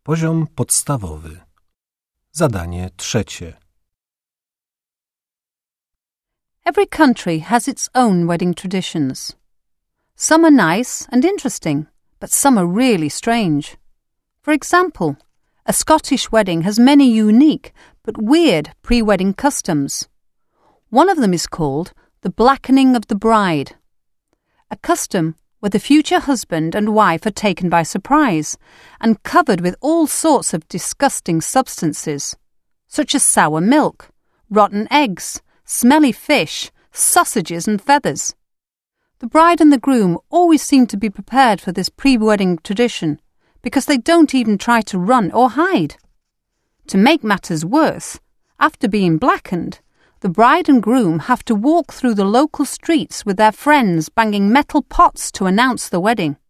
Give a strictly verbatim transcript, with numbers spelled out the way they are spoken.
Poziom podstawowy. Zadanie trzecie. Every country has its own wedding traditions. Some are nice and interesting, but some are really strange. For example, a Scottish wedding has many unique but weird pre-wedding customs. One of them is called the blackening of the bride, a custom where the future husband and wife are taken by surprise and covered with all sorts of disgusting substances, such as sour milk, rotten eggs, smelly fish, sausages and feathers. The bride and the groom always seem to be prepared for this pre-wedding tradition because they don't even try to run or hide. To make matters worse, after being blackened, the bride and groom have to walk through the local streets with their friends banging metal pots to announce the wedding.